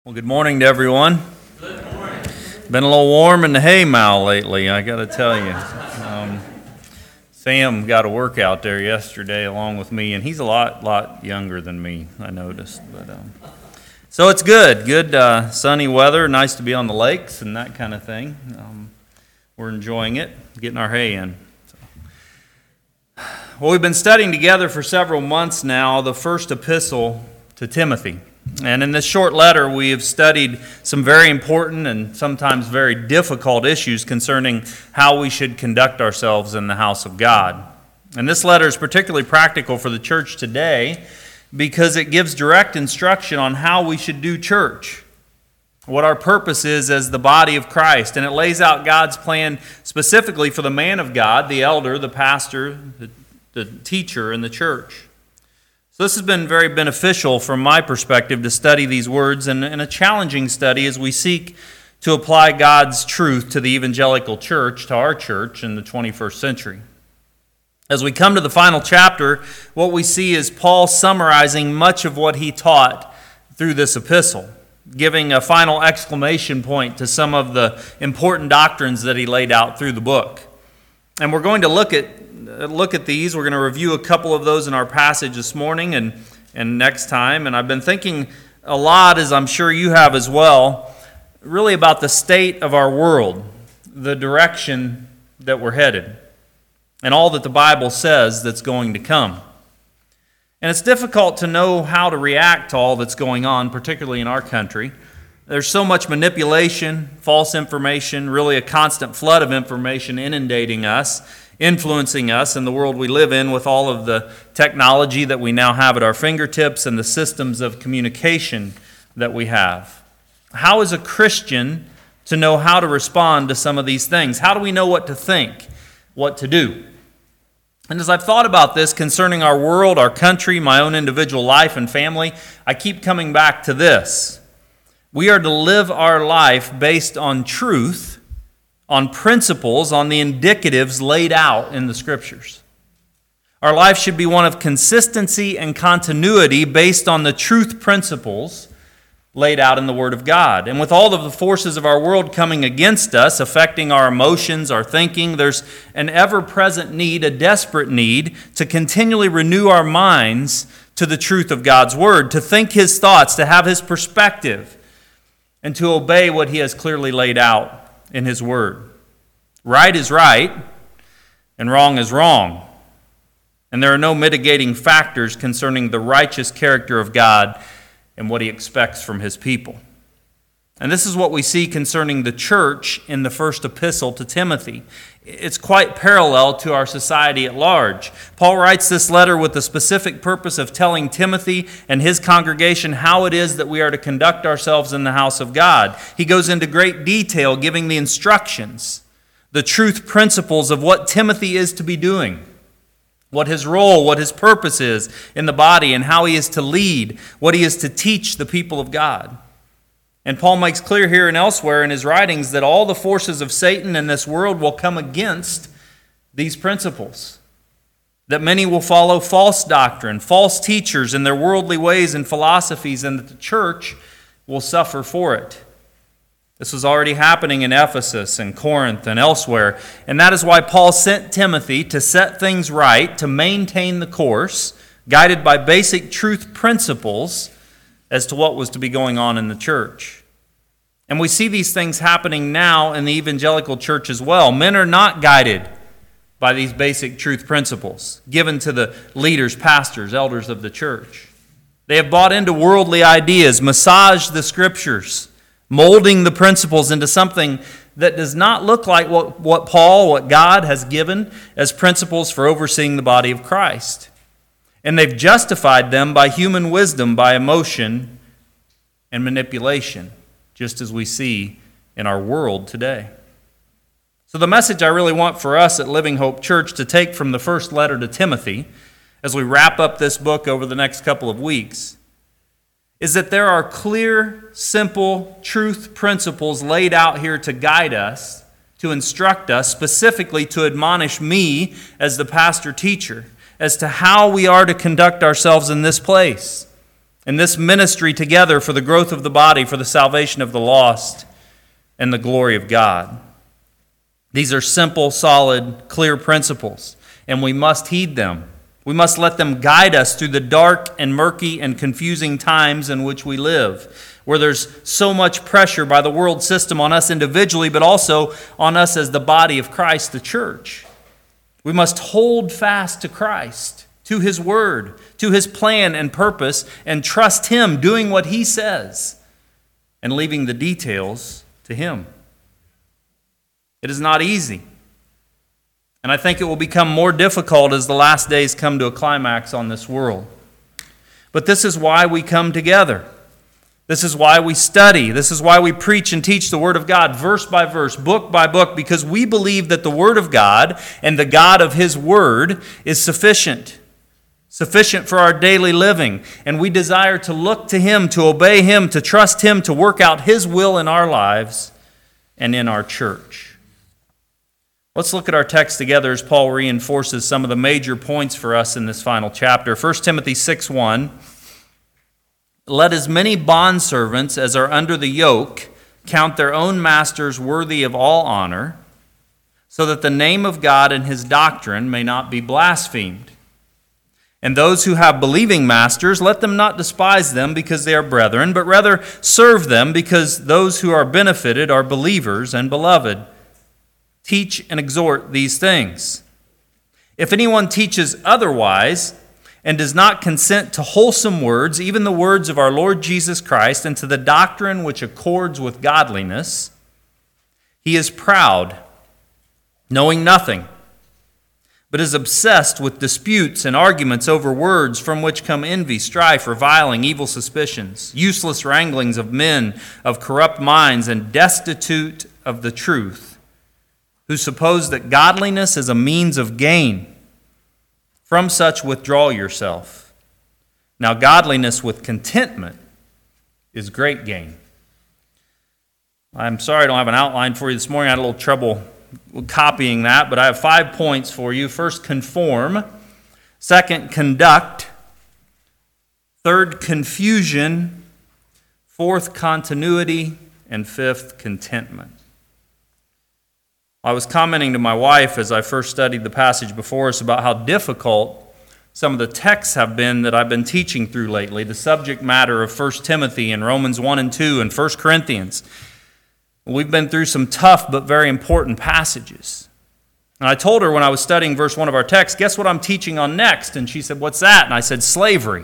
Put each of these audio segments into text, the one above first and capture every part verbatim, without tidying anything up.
Well, good morning to everyone. Good morning. Been a little warm in the hay mow lately, I got to tell you. Um, Sam got a workout there yesterday along with me, and he's a lot, lot younger than me, I noticed. But um, so it's good, good uh, sunny weather, nice to be on the lakes and that kind of thing. Um, we're enjoying it, getting our hay in. So. Well, we've been studying together for several months now the first epistle to Timothy. And in this short letter, we have studied some very important and sometimes very difficult issues concerning how we should conduct ourselves in the house of God. And this letter is particularly practical for the church today because it gives direct instruction on how we should do church, what our purpose is as the body of Christ. And it lays out God's plan specifically for the man of God, the elder, the pastor, the, the teacher in the church. So this has been very beneficial from my perspective to study these words, and, and a challenging study as we seek to apply God's truth to the evangelical church, to our church in the twenty-first century. As we come to the final chapter, what we see is Paul summarizing much of what he taught through this epistle, giving a final exclamation point to some of the important doctrines that he laid out through the book. And we're going to look at look at these. We're going to review a couple of those in our passage this morning and, and next time. And I've been thinking a lot, as I'm sure you have as well, really about the state of our world, the direction that we're headed, and all that the Bible says that's going to come. And it's difficult to know how to react to all that's going on, particularly in our country. There's so much manipulation, false information, really a constant flood of information inundating us, influencing us in the world we live in with all of the technology that we now have at our fingertips and the systems of communication that we have. How is a Christian to know how to respond to some of these things? How do we know what to think, what to do? And as I've thought about this concerning our world, our country, my own individual life and family, I keep coming back to this. We are to live our life based on truth, on principles, on the indicatives laid out in the Scriptures. Our life should be one of consistency and continuity based on the truth principles laid out in the Word of God. And with all of the forces of our world coming against us, affecting our emotions, our thinking, there's an ever-present need, a desperate need, to continually renew our minds to the truth of God's Word, to think His thoughts, to have His perspective, and to obey what He has clearly laid out in His Word. Right is right, and wrong is wrong. And there are no mitigating factors concerning the righteous character of God and what He expects from His people. And this is what we see concerning the church in the first epistle to Timothy. It's quite parallel to our society at large. Paul writes this letter with the specific purpose of telling Timothy and his congregation how it is that we are to conduct ourselves in the house of God. He goes into great detail giving the instructions, the truth principles of what Timothy is to be doing, what his role, what his purpose is in the body, and how he is to lead, what he is to teach the people of God. And Paul makes clear here and elsewhere in his writings that all the forces of Satan in this world will come against these principles. That many will follow false doctrine, false teachers in their worldly ways and philosophies, and that the church will suffer for it. This was already happening in Ephesus and Corinth and elsewhere. And that is why Paul sent Timothy to set things right, to maintain the course, guided by basic truth principles as to what was to be going on in the church. And we see these things happening now in the evangelical church as well. Men are not guided by these basic truth principles given to the leaders, pastors, elders of the church. They have bought into worldly ideas, massaged the Scriptures, molding the principles into something that does not look like what, what Paul, what God has given as principles for overseeing the body of Christ. And they've justified them by human wisdom, by emotion and manipulation, just as we see in our world today. So the message I really want for us at Living Hope Church to take from the first letter to Timothy, as we wrap up this book over the next couple of weeks, is that there are clear, simple truth principles laid out here to guide us, to instruct us, specifically to admonish me as the pastor-teacher, as to how we are to conduct ourselves in this place. in this ministry together for the growth of the body, for the salvation of the lost, and the glory of God. These are simple, solid, clear principles, and we must heed them. We must let them guide us through the dark and murky and confusing times in which we live, where there's so much pressure by the world system on us individually, but also on us as the body of Christ, the church. We must hold fast to Christ, to His Word, to His plan and purpose, and trust Him doing what He says and leaving the details to Him. It is not easy. And I think it will become more difficult as the last days come to a climax on this world. But this is why we come together. This is why we study. This is why we preach and teach the Word of God verse by verse, book by book, because we believe that the Word of God and the God of His Word is sufficient. Sufficient for our daily living. And we desire to look to Him, to obey Him, to trust Him, to work out His will in our lives and in our church. Let's look at our text together as Paul reinforces some of the major points for us in this final chapter. First Timothy six one. Let as many bondservants as are under the yoke count their own masters worthy of all honor, so that the name of God and His doctrine may not be blasphemed. And those who have believing masters, let them not despise them because they are brethren, but rather serve them because those who are benefited are believers and beloved. Teach and exhort these things. If anyone teaches otherwise and does not consent to wholesome words, even the words of our Lord Jesus Christ, and to the doctrine which accords with godliness, he is proud, knowing nothing, but is obsessed with disputes and arguments over words, from which come envy, strife, reviling, evil suspicions, useless wranglings of men of corrupt minds and destitute of the truth, who suppose that godliness is a means of gain. From such withdraw yourself. Now godliness with contentment is great gain. I'm sorry I don't have an outline for you this morning. I had a little trouble copying that, but I have five points for you. First, conform. Second, conduct. Third, confusion. Fourth, continuity. And fifth, contentment. I was commenting to my wife as I first studied the passage before us about how difficult some of the texts have been that I've been teaching through lately, the subject matter of First Timothy and Romans one and two and First Corinthians. We've been through some tough but very important passages. And I told her when I was studying verse one of our text, guess what I'm teaching on next? And she said, what's that? And I said, slavery.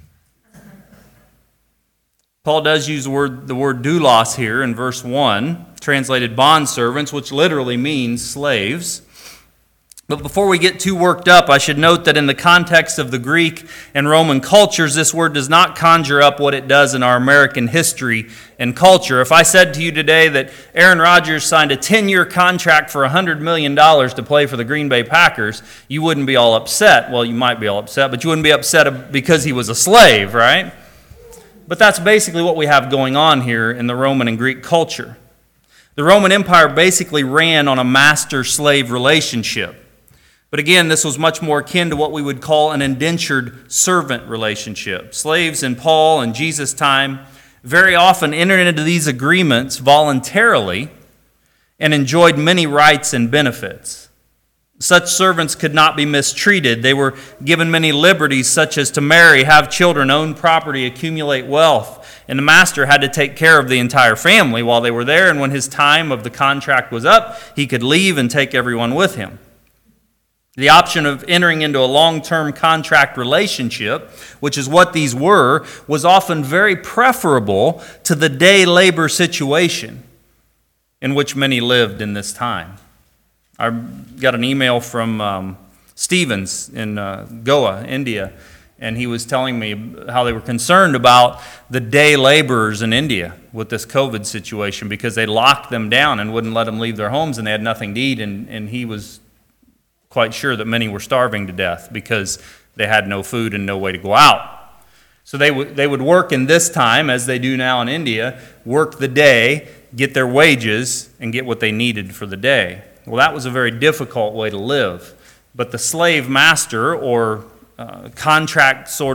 Paul does use the word, the word doulos here in verse one, translated bondservants, which literally means slaves. But before we get too worked up, I should note that in the context of the Greek and Roman cultures, this word does not conjure up what it does in our American history and culture. If I said to you today that Aaron Rodgers signed a ten-year contract for one hundred million dollars to play for the Green Bay Packers, you wouldn't be all upset. Well, you might be all upset, but you wouldn't be upset because he was a slave, right? But that's basically what we have going on here in the Roman and Greek culture. The Roman Empire basically ran on a master-slave relationship. But again, this was much more akin to what we would call an indentured servant relationship. Slaves in Paul and Jesus' time very often entered into these agreements voluntarily and enjoyed many rights and benefits. Such servants could not be mistreated. They were given many liberties, such as to marry, have children, own property, accumulate wealth. And the master had to take care of the entire family while they were there. And when his time of the contract was up, he could leave and take everyone with him. The option of entering into a long-term contract relationship, which is what these were, was often very preferable to the day labor situation in which many lived in this time. I got an email from um, Stevens in uh, Goa, India, and he was telling me how they were concerned about the day laborers in India with this COVID situation because they locked them down and wouldn't let them leave their homes, and they had nothing to eat, and, and he was quite sure that many were starving to death because they had no food and no way to go out. So they, w- they would work in this time, as they do now in India, work the day, get their wages, and get what they needed for the day. Well, that was a very difficult way to live. But the slave master, or uh, contract sort of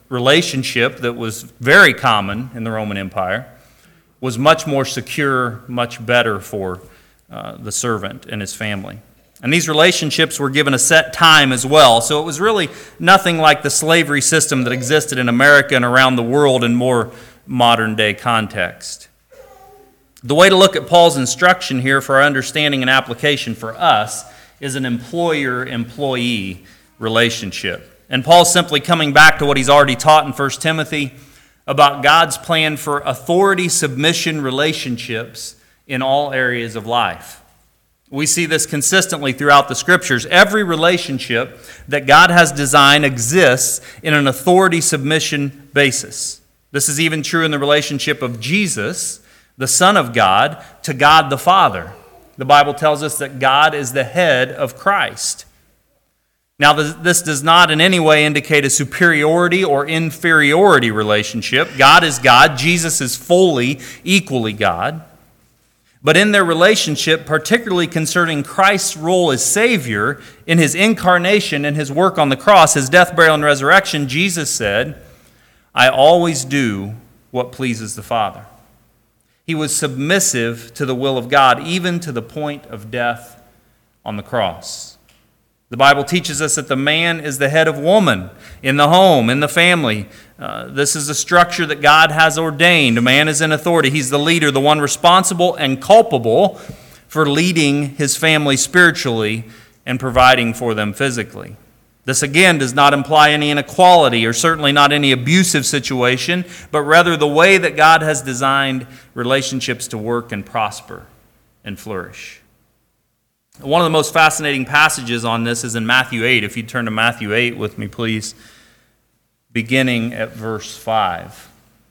relationship that was very common in the Roman Empire was much more secure, much better for uh, the servant and his family. And these relationships were given a set time as well, so it was really nothing like the slavery system that existed in America and around the world in more modern-day context. The way to look at Paul's instruction here for our understanding and application for us is an employer-employee relationship. And Paul's simply coming back to what he's already taught in First Timothy about God's plan for authority-submission relationships in all areas of life. We see this consistently throughout the Scriptures. Every relationship that God has designed exists in an authority-submission basis. This is even true in the relationship of Jesus, the Son of God, to God the Father. The Bible tells us that God is the head of Christ. Now, this does not in any way indicate a superiority or inferiority relationship. God is God. Jesus is fully, equally God. But in their relationship, particularly concerning Christ's role as Savior in His incarnation and His work on the cross, His death, burial, and resurrection, Jesus said, "I always do what pleases the Father." He was submissive to the will of God, even to the point of death on the cross. The Bible teaches us that the man is the head of woman in the home, in the family. Uh, this is a structure that God has ordained. A man is in authority. He's the leader, the one responsible and culpable for leading his family spiritually and providing for them physically. This again does not imply any inequality or certainly not any abusive situation, but rather the way that God has designed relationships to work and prosper and flourish. One of the most fascinating passages on this is in Matthew eight. If you turn to Matthew eight with me, please, beginning at verse five.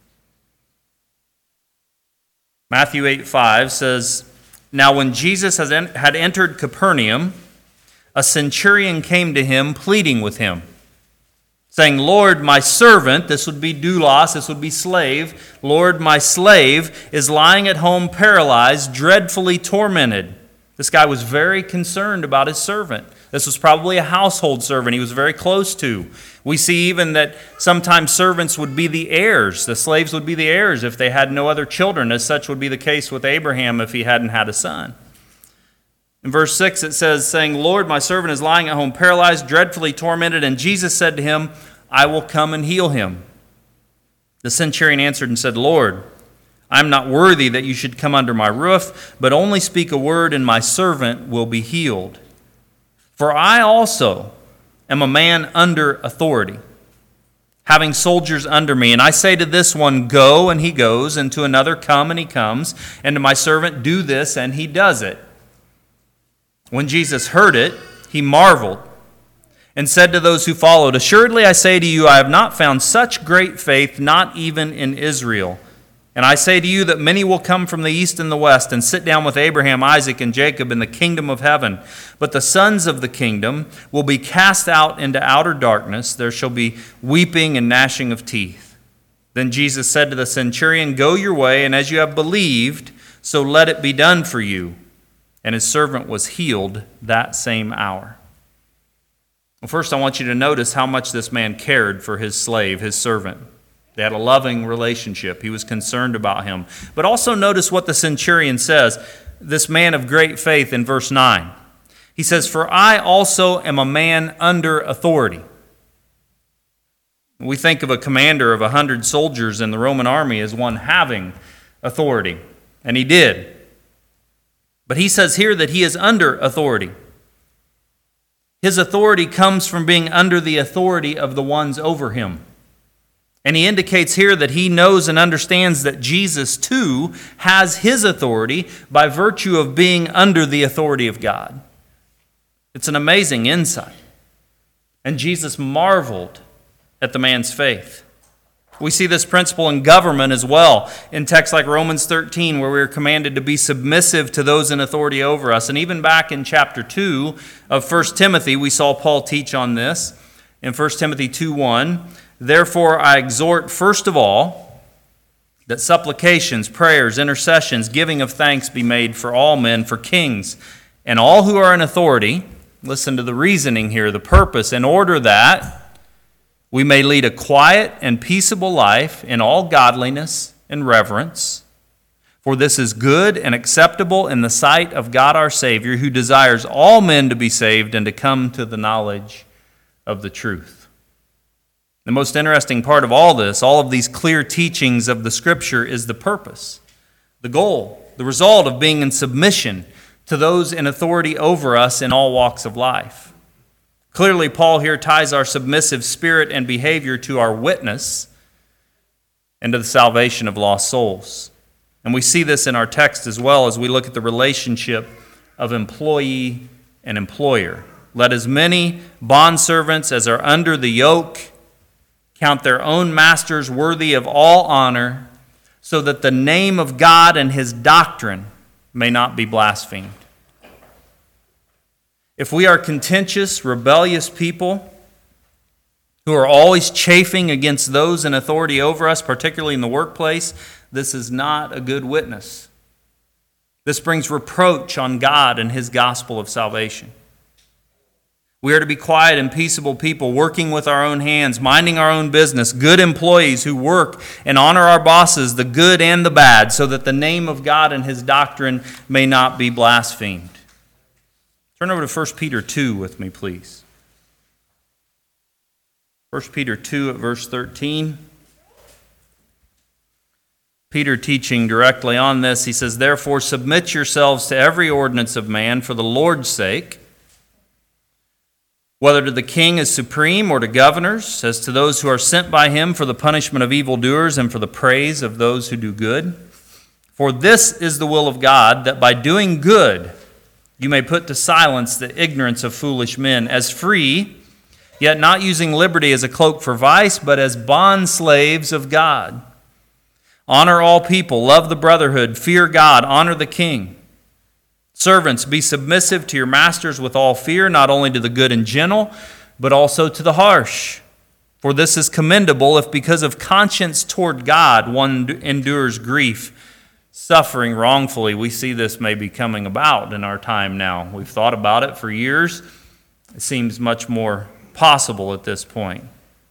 Matthew eight five says, "Now when Jesus had entered Capernaum, a centurion came to him, pleading with him, saying, 'Lord, my servant,'" this would be doulos, this would be slave, "'Lord, my slave is lying at home paralyzed, dreadfully tormented.'" This guy was very concerned about his servant. This was probably a household servant he was very close to. We see even that sometimes servants would be the heirs. The slaves would be the heirs if they had no other children, as such would be the case with Abraham if he hadn't had a son. In verse six it says, saying, "Lord, my servant is lying at home paralyzed, dreadfully tormented." And Jesus said to him, "I will come and heal him." The centurion answered and said, "Lord, I am not worthy that you should come under my roof, but only speak a word and my servant will be healed. For I also am a man under authority, having soldiers under me. And I say to this one, 'Go,' and he goes, and to another, 'Come,' and he comes, and to my servant, 'Do this,' and he does it." When Jesus heard it, he marveled and said to those who followed, "Assuredly I say to you, I have not found such great faith, not even in Israel. And I say to you that many will come from the east and the west and sit down with Abraham, Isaac, and Jacob in the kingdom of heaven. But the sons of the kingdom will be cast out into outer darkness. There shall be weeping and gnashing of teeth." Then Jesus said to the centurion, "Go your way, and as you have believed, so let it be done for you." And his servant was healed that same hour. Well, first I want you to notice how much this man cared for his slave, his servant. They had a loving relationship. He was concerned about him. But also notice what the centurion says, this man of great faith, in verse nine. He says, "For I also am a man under authority." We think of a commander of a hundred soldiers in the Roman army as one having authority, and he did. But he says here that he is under authority. His authority comes from being under the authority of the ones over him. And he indicates here that he knows and understands that Jesus, too, has his authority by virtue of being under the authority of God. It's an amazing insight. And Jesus marveled at the man's faith. We see this principle in government as well, in texts like Romans thirteen, where we are commanded to be submissive to those in authority over us. And even back in chapter two of First Timothy, we saw Paul teach on this. In First Timothy two one, "Therefore I exhort first of all that supplications, prayers, intercessions, giving of thanks be made for all men, for kings, and all who are in authority." Listen to the reasoning here, the purpose, "in order that we may lead a quiet and peaceable life in all godliness and reverence. For this is good and acceptable in the sight of God our Savior, who desires all men to be saved and to come to the knowledge of the truth. The most interesting part of all this, all of these clear teachings of the Scripture, is the purpose, the goal, the result of being in submission to those in authority over us in all walks of life. Clearly, Paul here ties our submissive spirit and behavior to our witness and to the salvation of lost souls. And we see this in our text as well as we look at the relationship of employee and employer. Let as many bondservants as are under the yoke count their own masters worthy of all honor, so that the name of God and his doctrine may not be blasphemed. If we are contentious, rebellious people who are always chafing against those in authority over us, particularly in the workplace, this is not a good witness. This brings reproach on God and his gospel of salvation. We are to be quiet and peaceable people, working with our own hands, minding our own business, good employees who work and honor our bosses, the good and the bad, so that the name of God and his doctrine may not be blasphemed. Turn over to First Peter two with me, please. First Peter two at verse thirteen. Peter teaching directly on this, he says, "Therefore submit yourselves to every ordinance of man for the Lord's sake, whether to the king as supreme or to governors, as to those who are sent by him for the punishment of evildoers and for the praise of those who do good. For this is the will of God, that by doing good you may put to silence the ignorance of foolish men, as free, yet not using liberty as a cloak for vice, but as bondslaves of God. Honor all people, love the brotherhood, fear God, honor the king. Servants, be submissive to your masters with all fear, not only to the good and gentle, but also to the harsh. For this is commendable if because of conscience toward God one endures grief, suffering wrongfully." We see this may be coming about in our time now. We've thought about it for years. It seems much more possible at this point.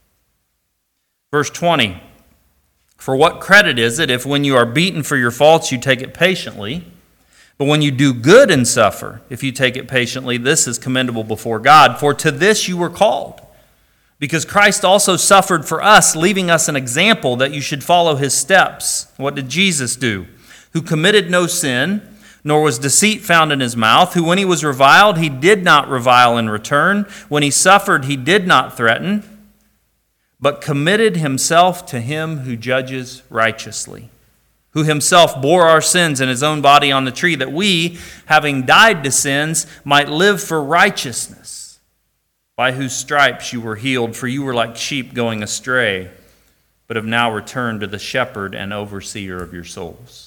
Verse twenty, "For what credit is it if when you are beaten for your faults you take it patiently? But when you do good and suffer, if you take it patiently, this is commendable before God. For to this you were called, because Christ also suffered for us, leaving us an example that you should follow his steps." What did Jesus do? "Who committed no sin, nor was deceit found in his mouth, who when he was reviled, he did not revile in return. When he suffered, he did not threaten, but committed himself to him who judges righteously, who himself bore our sins in his own body on the tree, that we, having died to sins, might live for righteousness, by whose stripes you were healed. For you were like sheep going astray, but have now returned to the shepherd and overseer of your souls."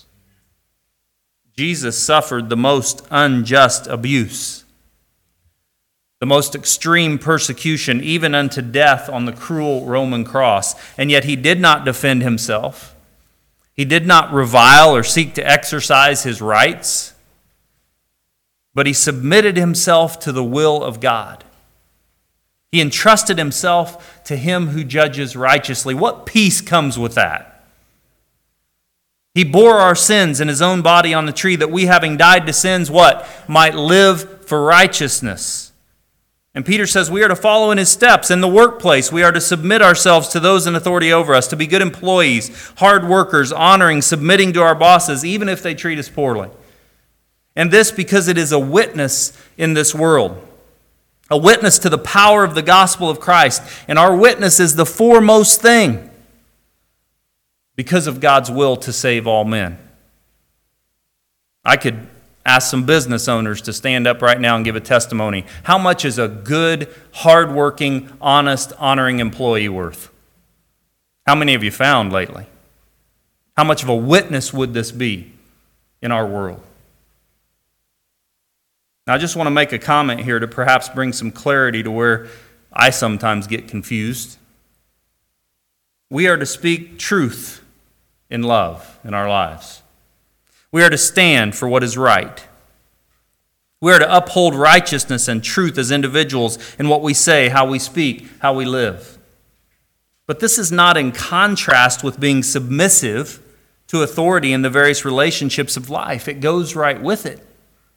Jesus suffered the most unjust abuse, the most extreme persecution, even unto death on the cruel Roman cross, and yet he did not defend himself. He did not revile or seek to exercise his rights, but he submitted himself to the will of God. He entrusted himself to him who judges righteously. What peace comes with that? He bore our sins in his own body on the tree, that we, having died to sins, what? Might live for righteousness. And Peter says we are to follow in his steps. In the workplace, we are to submit ourselves to those in authority over us, to be good employees, hard workers, honoring, submitting to our bosses, even if they treat us poorly. And this because it is a witness in this world, a witness to the power of the gospel of Christ. And our witness is the foremost thing because of God's will to save all men. I could ask some business owners to stand up right now and give a testimony. How much is a good, hardworking, honest, honoring employee worth? How many have you found lately? How much of a witness would this be in our world? Now, I just want to make a comment here to perhaps bring some clarity to where I sometimes get confused. We are to speak truth in love in our lives. We are to stand for what is right. We are to uphold righteousness and truth as individuals in what we say, how we speak, how we live. But this is not in contrast with being submissive to authority in the various relationships of life. It goes right with it.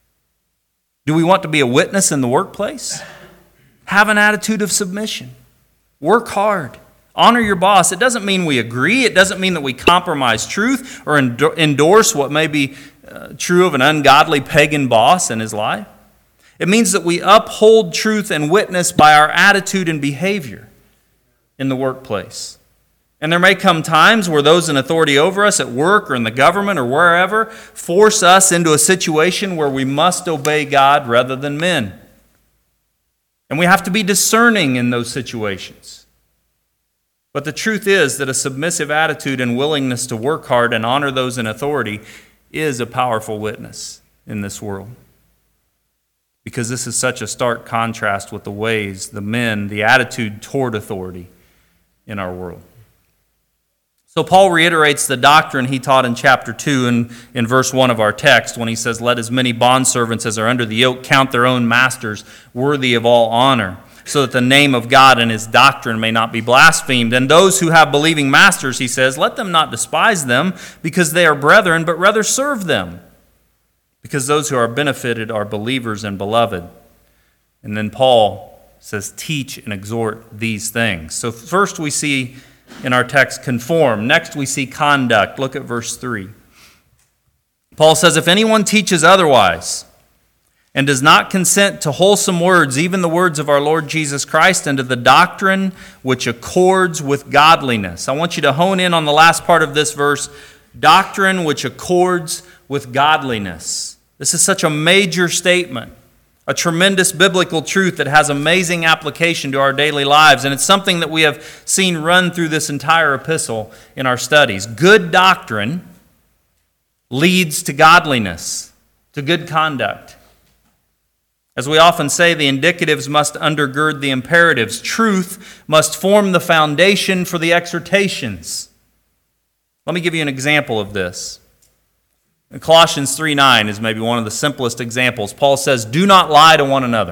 Do we want to be a witness in the workplace? Have an attitude of submission. Work hard. Honor your boss. It doesn't mean we agree. It doesn't mean that we compromise truth or endorse what may be uh, true of an ungodly pagan boss in his life. It means that we uphold truth and witness by our attitude and behavior in the workplace. And there may come times where those in authority over us at work or in the government or wherever force us into a situation where we must obey God rather than men. And we have to be discerning in those situations. But the truth is that a submissive attitude and willingness to work hard and honor those in authority is a powerful witness in this world. Because this is such a stark contrast with the ways, the men, the attitude toward authority in our world. So Paul reiterates the doctrine he taught in chapter two and in verse one of our text when he says, "Let as many bondservants as are under the yoke count their own masters worthy of all honor, so that the name of God and his doctrine may not be blasphemed. And those who have believing masters," he says, "let them not despise them because they are brethren, but rather serve them, because those who are benefited are believers and beloved." And then Paul says, "Teach and exhort these things." So first we see in our text, conform. Next we see conduct. Look at verse three. Paul says, "If anyone teaches otherwise and does not consent to wholesome words, even the words of our Lord Jesus Christ, and to the doctrine which accords with godliness." I want you to hone in on the last part of this verse, doctrine which accords with godliness. This is such a major statement, a tremendous biblical truth that has amazing application to our daily lives, and it's something that we have seen run through this entire epistle in our studies. Good doctrine leads to godliness, to good conduct. As we often say, the indicatives must undergird the imperatives. Truth must form the foundation for the exhortations. Let me give you an example of this. Colossians three nine is maybe one of the simplest examples. Paul says, "Do not lie to one another."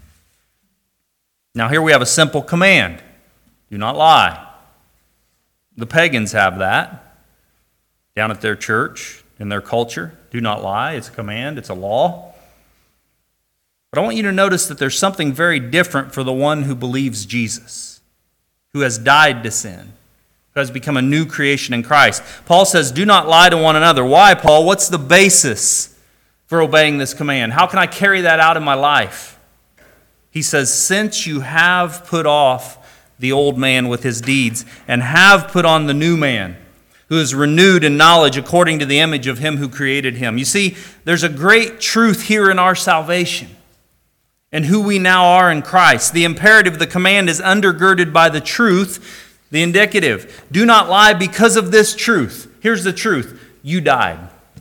Now here we have a simple command. Do not lie. The pagans have that down at their church, in their culture. Do not lie. It's a command. It's a law. But I want you to notice that there's something very different for the one who believes Jesus, who has died to sin, who has become a new creation in Christ. Paul says, "Do not lie to one another." Why, Paul? What's the basis for obeying this command? How can I carry that out in my life? He says, "Since you have put off the old man with his deeds and have put on the new man, who is renewed in knowledge according to the image of him who created him." You see, there's a great truth here in our salvation and who we now are in Christ. The imperative, the command, is undergirded by the truth, the indicative. Do not lie because of this truth. Here's the truth. You died.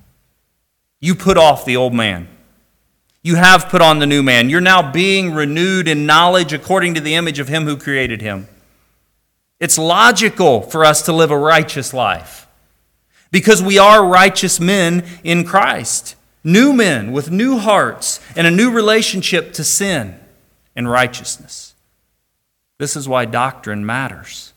You put off the old man. You have put on the new man. You're now being renewed in knowledge according to the image of him who created him. It's logical for us to live a righteous life because we are righteous men in Christ. New men with new hearts and a new relationship to sin and righteousness. This is why doctrine matters.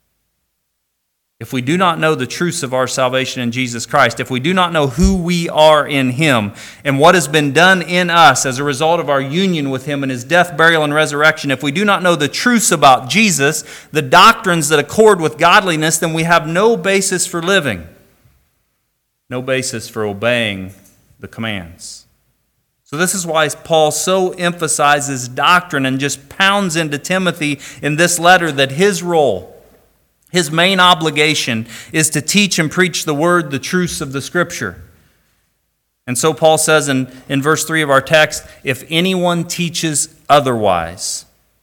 If we do not know the truths of our salvation in Jesus Christ, if we do not know who we are in Him and what has been done in us as a result of our union with Him in His death, burial, and resurrection, if we do not know the truths about Jesus, the doctrines that accord with godliness, then we have no basis for living, no basis for obeying the commands. So this is why Paul so emphasizes doctrine and just pounds into Timothy in this letter that his role, his main obligation is to teach and preach the word, the truths of the Scripture. And so Paul says in, in verse three of our text, if anyone teaches otherwise.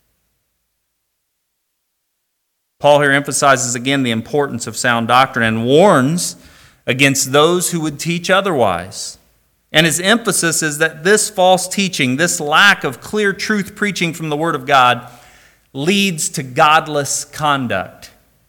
Paul here emphasizes again the importance of sound doctrine and warns against those who would teach otherwise. And his emphasis is that this false teaching, this lack of clear truth preaching from the Word of God, leads to godless conduct.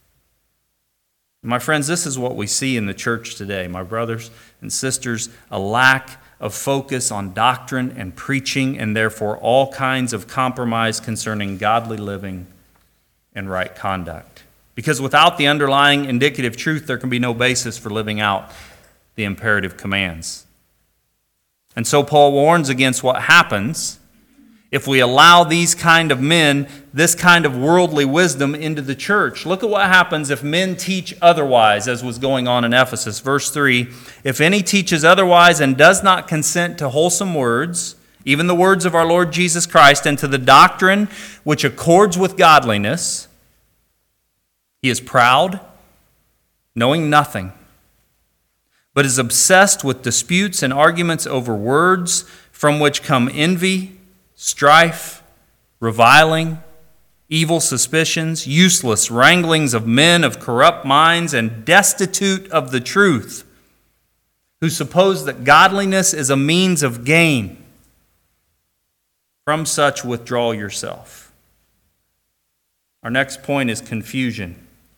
My friends, this is what we see in the church today, my brothers and sisters, a lack of focus on doctrine and preaching, and therefore all kinds of compromise concerning godly living and right conduct. Because without the underlying indicative truth, there can be no basis for living out the imperative commands. And so Paul warns against what happens if we allow these kind of men, this kind of worldly wisdom into the church. Look at what happens if men teach otherwise, as was going on in Ephesus. Verse three, if any teaches otherwise and does not consent to wholesome words, even the words of our Lord Jesus Christ, and to the doctrine which accords with godliness, he is proud, knowing nothing, but is obsessed with disputes and arguments over words, from which come envy, strife, reviling, evil suspicions, useless wranglings of men of corrupt minds and destitute of the truth, who suppose that godliness is a means of gain. From such withdraw yourself. Our next point is confusion.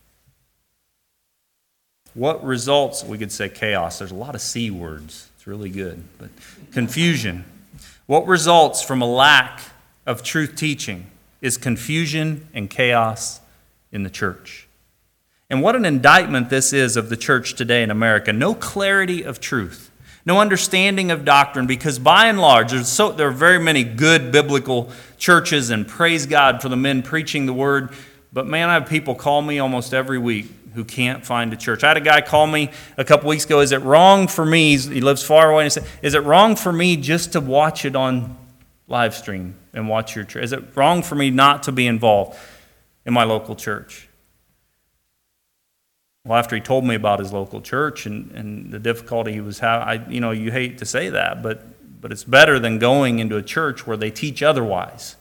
What results, we could say chaos. There's a lot of C words. It's really good. But confusion. What results from a lack of truth teaching is confusion and chaos in the church. And what an indictment this is of the church today in America. No clarity of truth. No understanding of doctrine, because by and large, there's so, there are very many good biblical churches, and praise God for the men preaching the word. But man, I have people call me almost every week who can't find a church. I had a guy call me a couple weeks ago, is it wrong for me, he lives far away, and he said, is it wrong for me just to watch it on live stream and watch your church? Is it wrong for me not to be involved in my local church? Well, after he told me about his local church and, and the difficulty he was having, I, you know, you hate to say that, but, but it's better than going into a church where they teach otherwise.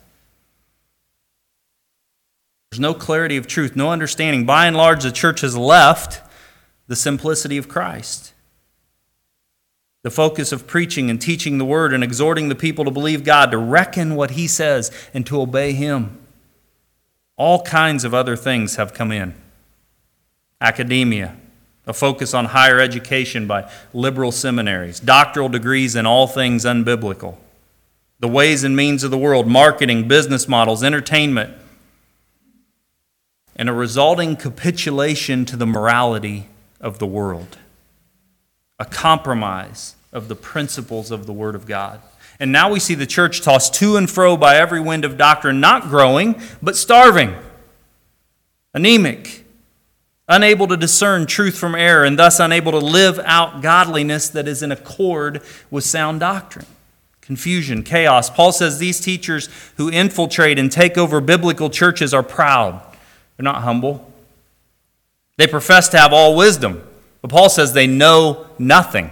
There's no clarity of truth, no understanding. By and large, the church has left the simplicity of Christ. The focus of preaching and teaching the word and exhorting the people to believe God, to reckon what he says and to obey him. All kinds of other things have come in. Academia, a focus on higher education by liberal seminaries, doctoral degrees in all things unbiblical, the ways and means of the world, marketing, business models, entertainment, and a resulting capitulation to the morality of the world, a compromise of the principles of the Word of God. And now we see the church tossed to and fro by every wind of doctrine, not growing, but starving, anemic, unable to discern truth from error, and thus unable to live out godliness that is in accord with sound doctrine. Confusion, chaos. Paul says these teachers who infiltrate and take over biblical churches are proud. They're not humble. They profess to have all wisdom, but Paul says they know nothing.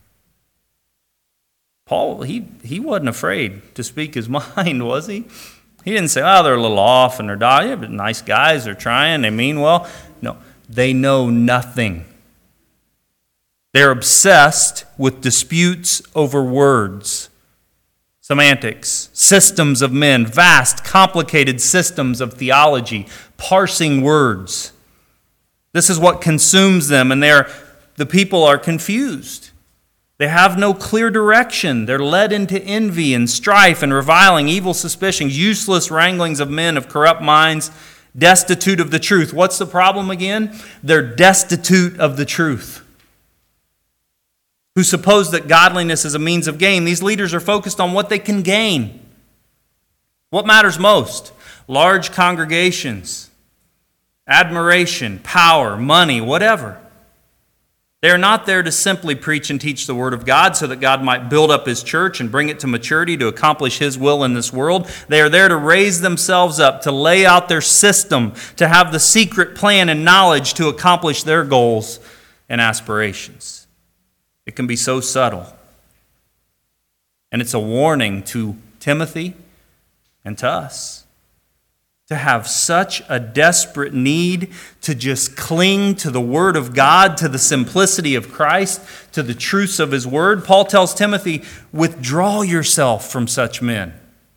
Paul, he, he wasn't afraid to speak his mind, was he? He didn't say, oh, they're a little off and they're dying, yeah, but nice guys, they're trying, they mean well. No, they know nothing. They're obsessed with disputes over words. Semantics, systems of men, vast, complicated systems of theology, parsing words. This is what consumes them, and they're, the people are confused. They have no clear direction. They're led into envy and strife and reviling, evil suspicions, useless wranglings of men of corrupt minds, destitute of the truth. What's the problem again? They're destitute of the truth. Who suppose that godliness is a means of gain. These leaders are focused on what they can gain. What matters most? Large congregations, admiration, power, money, whatever. They are not there to simply preach and teach the Word of God so that God might build up His church and bring it to maturity to accomplish His will in this world. They are there to raise themselves up, to lay out their system, to have the secret plan and knowledge to accomplish their goals and aspirations. It can be so subtle. And it's a warning to Timothy and to us to have such a desperate need to just cling to the Word of God, to the simplicity of Christ, to the truths of His Word. Paul tells Timothy, withdraw yourself from such men.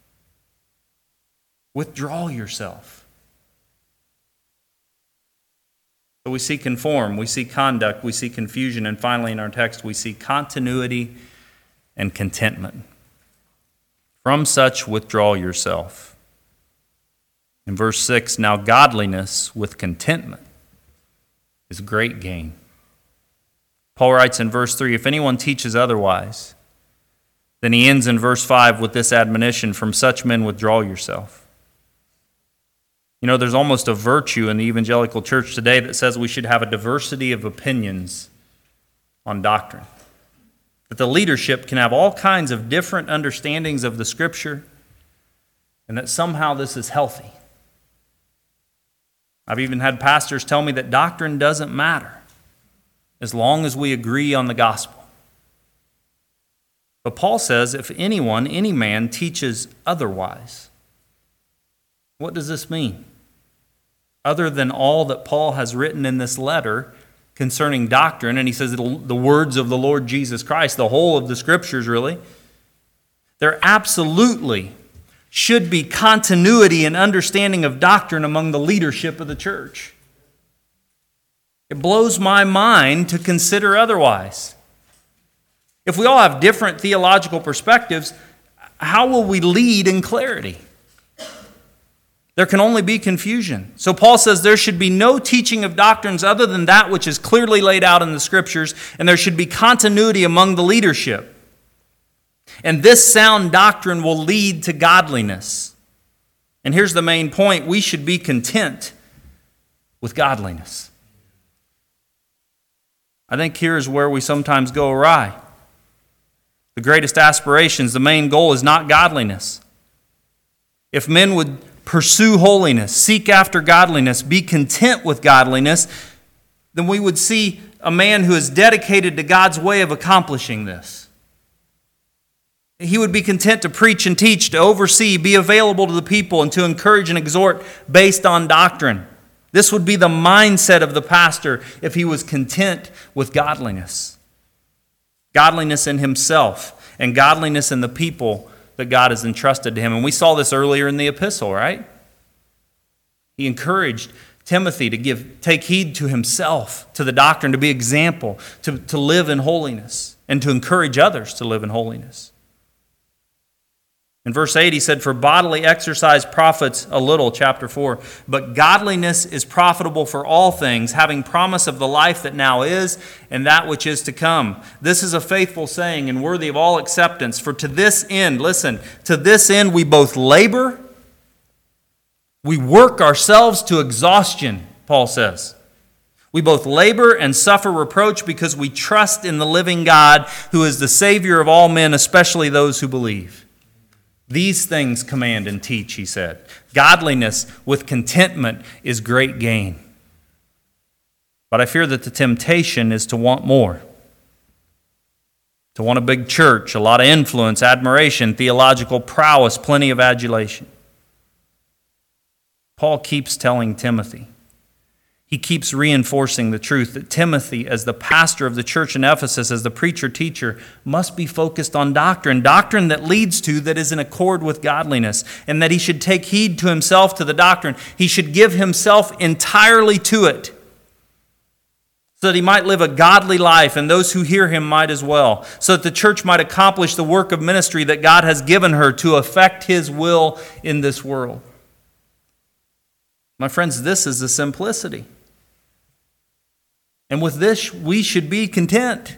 Withdraw yourself. So we see conform, we see conduct, we see confusion, and finally in our text we see continuity and contentment. From such withdraw yourself. In verse six, now godliness with contentment is great gain. Paul writes in verse three, if anyone teaches otherwise, then he ends in verse five with this admonition, from such men withdraw yourself. You know, there's almost a virtue in the evangelical church today that says we should have a diversity of opinions on doctrine. That the leadership can have all kinds of different understandings of the Scripture, and that somehow this is healthy. I've even had pastors tell me that doctrine doesn't matter as long as we agree on the gospel. But Paul says, if anyone, any man, teaches otherwise, what does this mean? Other than all that Paul has written in this letter concerning doctrine, and he says the words of the Lord Jesus Christ, the whole of the Scriptures really, there absolutely should be continuity and understanding of doctrine among the leadership of the church. It blows my mind to consider otherwise. If we all have different theological perspectives, how will we lead in clarity? There can only be confusion. So Paul says there should be no teaching of doctrines other than that which is clearly laid out in the Scriptures, and there should be continuity among the leadership. And this sound doctrine will lead to godliness. And here's the main point: we should be content with godliness. I think here is where we sometimes go awry. The greatest aspirations, the main goal is not godliness. If men would pursue holiness, seek after godliness, be content with godliness, then we would see a man who is dedicated to God's way of accomplishing this. He would be content to preach and teach, to oversee, be available to the people, and to encourage and exhort based on doctrine. This would be the mindset of the pastor if he was content with godliness. Godliness in himself and godliness in the people that God has entrusted to him. And we saw this earlier in the epistle, right? He encouraged Timothy to give, take heed to himself, to the doctrine, to be example, to, to live in holiness, and to encourage others to live in holiness. In verse eight, he said, for bodily exercise profits a little, chapter four, but godliness is profitable for all things, having promise of the life that now is and that which is to come. This is a faithful saying and worthy of all acceptance. For to this end, listen, to this end we both labor, we work ourselves to exhaustion, Paul says. We both labor and suffer reproach because we trust in the living God, who is the Savior of all men, especially those who believe. These things command and teach, he said. Godliness with contentment is great gain. But I fear that the temptation is to want more. To want a big church, a lot of influence, admiration, theological prowess, plenty of adulation. Paul keeps telling Timothy, he keeps reinforcing the truth that Timothy, as the pastor of the church in Ephesus, as the preacher-teacher, must be focused on doctrine, doctrine that leads to, that is in accord with godliness, and that he should take heed to himself, to the doctrine. He should give himself entirely to it, so that he might live a godly life, and those who hear him might as well, so that the church might accomplish the work of ministry that God has given her to effect his will in this world. My friends, this is the simplicity. And with this, we should be content.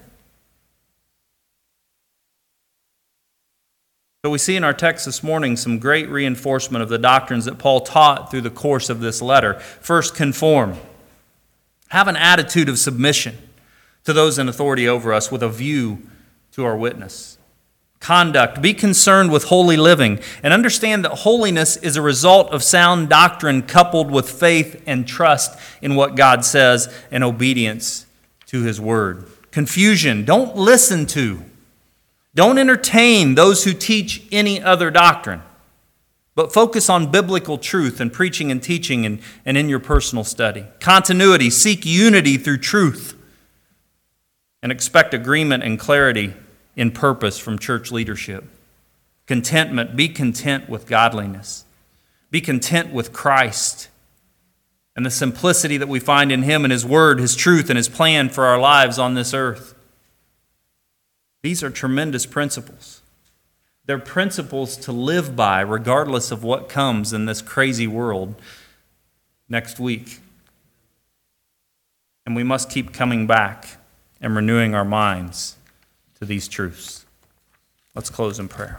So we see in our text this morning some great reinforcement of the doctrines that Paul taught through the course of this letter. First, conform. Have an attitude of submission to those in authority over us with a view to our witness. Conduct. Be concerned with holy living, and understand that holiness is a result of sound doctrine coupled with faith and trust in what God says and obedience to his word. Confusion. Don't listen to, don't entertain those who teach any other doctrine, but focus on biblical truth and preaching and teaching and, and in your personal study. Continuity. Seek unity through truth, and expect agreement and clarity in purpose from church leadership. Contentment. Be content with godliness. Be content with Christ and the simplicity that we find in him and his word, his truth, and his plan for our lives on this earth. These are tremendous principles. They're principles to live by regardless of what comes in this crazy world next week. And we must keep coming back and renewing our minds to these truths. Let's close in prayer.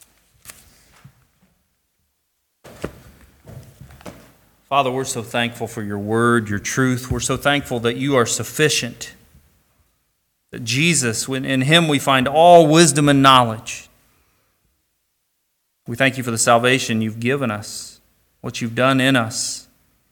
Father, we're so thankful for your word, your truth. We're so thankful that you are sufficient. That Jesus, when in him we find all wisdom and knowledge. We thank you for the salvation you've given us, what you've done in us.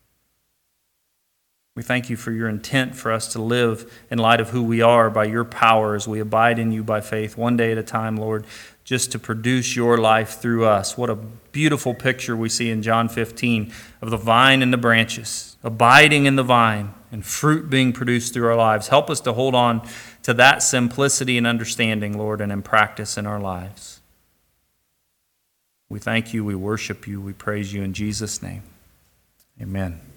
We thank you for your intent for us to live in light of who we are by your power as we abide in you by faith, one day at a time, Lord, just to produce your life through us. What a beautiful picture we see in John fifteen of the vine and the branches, abiding in the vine and fruit being produced through our lives. Help us to hold on to that simplicity and understanding, Lord, and in practice in our lives. We thank you, we worship you, we praise you in Jesus' name. Amen.